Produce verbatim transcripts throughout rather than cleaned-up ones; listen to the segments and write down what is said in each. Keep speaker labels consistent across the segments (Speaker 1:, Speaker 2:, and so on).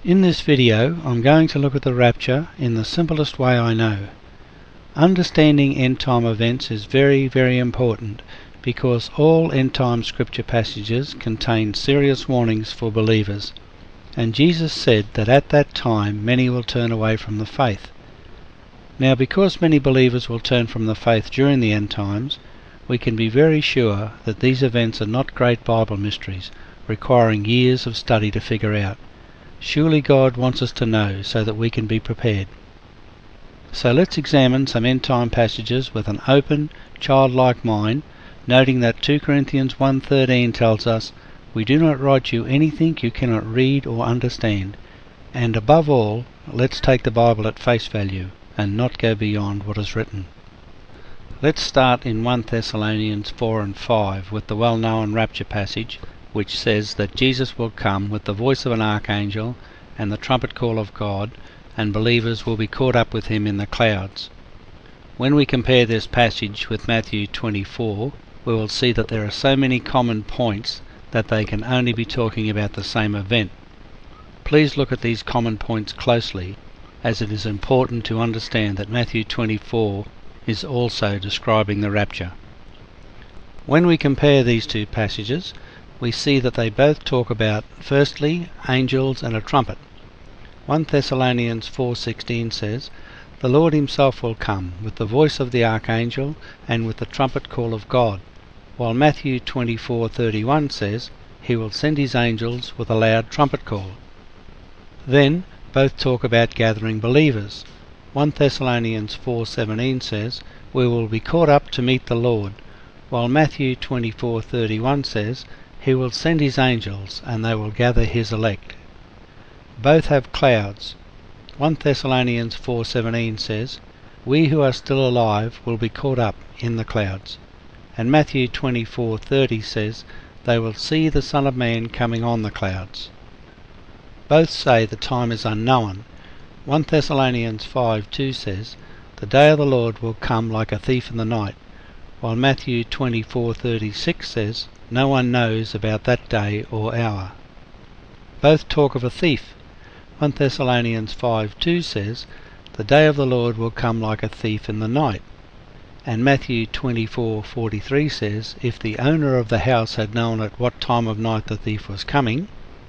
Speaker 1: In this video I'm going to look at the rapture in the simplest way I know. Understanding end time events is very very important because all end time scripture passages contain serious warnings for believers, and Jesus said that at that time many will turn away from the faith. Now, because many believers will turn from the faith during the end times, we can be very sure that these events are not great Bible mysteries requiring years of study to figure out. Surely God wants us to know so that we can be prepared. So let's examine some end time passages with an open, childlike mind, noting that two Corinthians one thirteen tells us, "We do not write you anything you cannot read or understand." And above all, let's take the Bible at face value and not go beyond what is written. Let's start in First Thessalonians four and five with the well-known rapture passage, which says that Jesus will come with the voice of an archangel and the trumpet call of God, and believers will be caught up with him in the clouds. When we compare this passage with Matthew twenty-four, we will see that there are so many common points that they can only be talking about the same event. Please look at these common points closely, as it is important to understand that Matthew twenty-four is also describing the rapture. When we compare these two passages, we see that they both talk about, firstly, angels and a trumpet. First Thessalonians four sixteen says, "The Lord himself will come with the voice of the archangel and with the trumpet call of God," while Matthew twenty-four thirty-one says, "He will send his angels with a loud trumpet call." Then, both talk about gathering believers. First Thessalonians four seventeen says, "We will be caught up to meet the Lord," while Matthew twenty-four thirty-one says, "He will send his angels and they will gather his elect." Both have clouds. First Thessalonians four seventeen says, "We who are still alive will be caught up in the clouds," and Matthew twenty-four thirty says, "They will see the Son of Man coming on the clouds." Both say the time is unknown. First Thessalonians five two says, "The day of the Lord will come like a thief in the night," while Matthew twenty-four thirty-six says, "No one knows about that day or hour." Both talk of a thief. First Thessalonians five two says, "The day of the Lord will come like a thief in the night," and Matthew twenty-four forty-three says, "If the owner of the house had known at what time of night the thief was coming."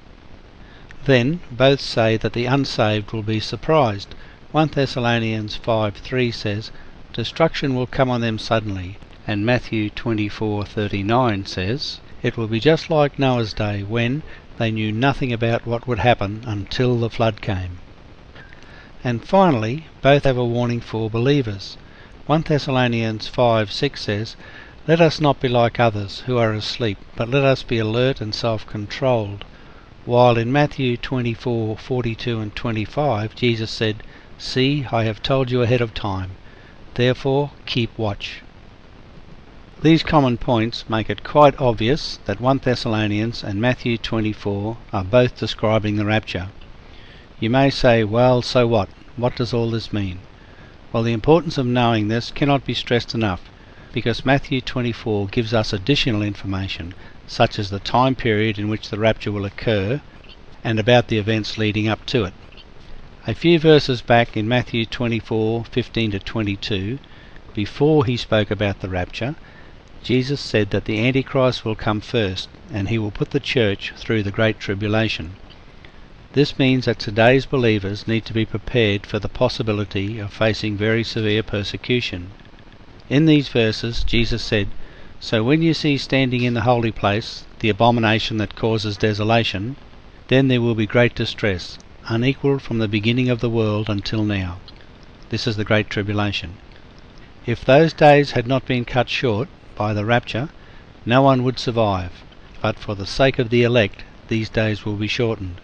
Speaker 1: Then both say that the unsaved will be surprised. First Thessalonians five three says, "Destruction will come on them suddenly," and Matthew twenty-four thirty-nine says, "It will be just like Noah's day when they knew nothing about what would happen until the flood came." And finally, both have a warning for believers. First Thessalonians five six says, "Let us not be like others who are asleep, but let us be alert and self-controlled," while in Matthew twenty-four forty-two and twenty-five Jesus said, "See, I have told you ahead of time, therefore keep watch." These common points make it quite obvious that First Thessalonians and Matthew twenty-four are both describing the rapture. You may say, well, so what? What does all this mean? Well, the importance of knowing this cannot be stressed enough, because Matthew twenty-four gives us additional information, such as the time period in which the rapture will occur, and about the events leading up to it. A few verses back in Matthew twenty-four fifteen to twenty-two, before he spoke about the rapture, Jesus said that the Antichrist will come first, and he will put the church through the Great Tribulation. This means that today's believers need to be prepared for the possibility of facing very severe persecution. In these verses, Jesus said, "So when you see standing in the holy place the abomination that causes desolation, then there will be great distress, unequalled from the beginning of the world until now." This is the Great Tribulation. If those days had not been cut short by the rapture, no one would survive, but for the sake of the elect these days will be shortened.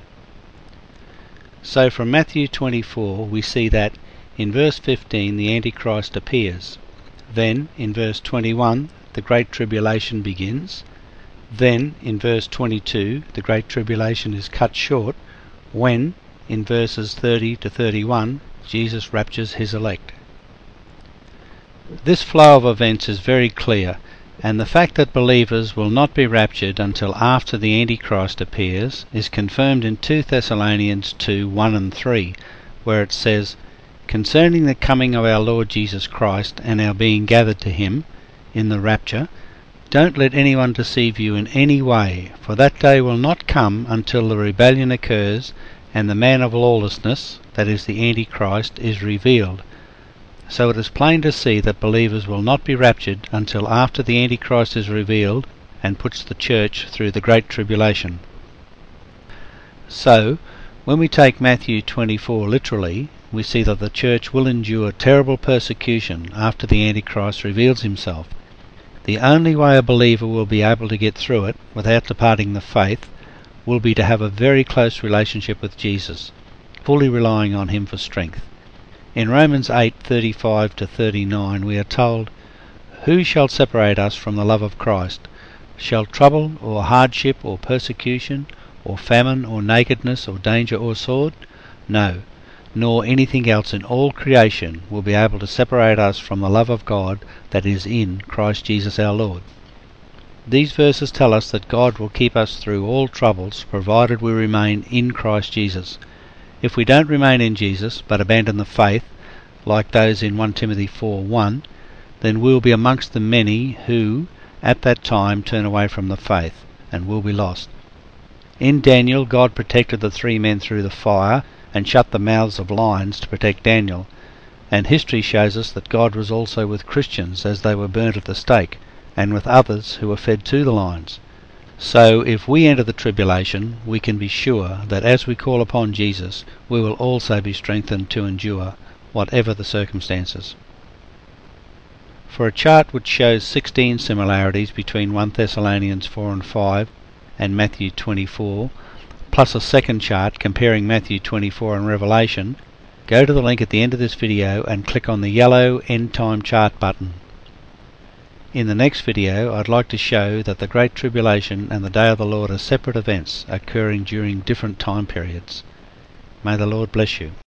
Speaker 1: So from Matthew twenty-four we see that in verse fifteen the Antichrist appears, then in verse twenty-one the Great Tribulation begins, then in verse twenty-two the Great Tribulation is cut short when in verses thirty to thirty-one Jesus raptures his elect. This flow of events is very clear. And the fact that believers will not be raptured until after the Antichrist appears is confirmed in two Thessalonians two, one and three, where it says, "Concerning the coming of our Lord Jesus Christ and our being gathered to him in the rapture, don't let anyone deceive you in any way, for that day will not come until the rebellion occurs and the man of lawlessness, that is the Antichrist, is revealed." So it is plain to see that believers will not be raptured until after the Antichrist is revealed and puts the church through the Great Tribulation. So, when we take Matthew twenty-four literally, we see that the church will endure terrible persecution after the Antichrist reveals himself. The only way a believer will be able to get through it without departing the faith will be to have a very close relationship with Jesus, fully relying on him for strength. In Romans eight, thirty-five to thirty-nine we are told, "Who shall separate us from the love of Christ? Shall trouble, or hardship, or persecution, or famine, or nakedness, or danger, or sword? No, nor anything else in all creation will be able to separate us from the love of God that is in Christ Jesus our Lord." These verses tell us that God will keep us through all troubles provided we remain in Christ Jesus. If we don't remain in Jesus, but abandon the faith, like those in First Timothy four one, then we'll be amongst the many who, at that time, turn away from the faith, and will be lost. In Daniel, God protected the three men through the fire, and shut the mouths of lions to protect Daniel. And history shows us that God was also with Christians as they were burnt at the stake, and with others who were fed to the lions. So if we enter the tribulation, we can be sure that as we call upon Jesus, we will also be strengthened to endure, whatever the circumstances. For a chart which shows sixteen similarities between First Thessalonians four and five and Matthew twenty-four, plus a second chart comparing Matthew twenty-four and Revelation, go to the link at the end of this video and click on the yellow End Time Chart button. In the next video, I'd like to show that the Great Tribulation and the Day of the Lord are separate events occurring during different time periods. May the Lord bless you.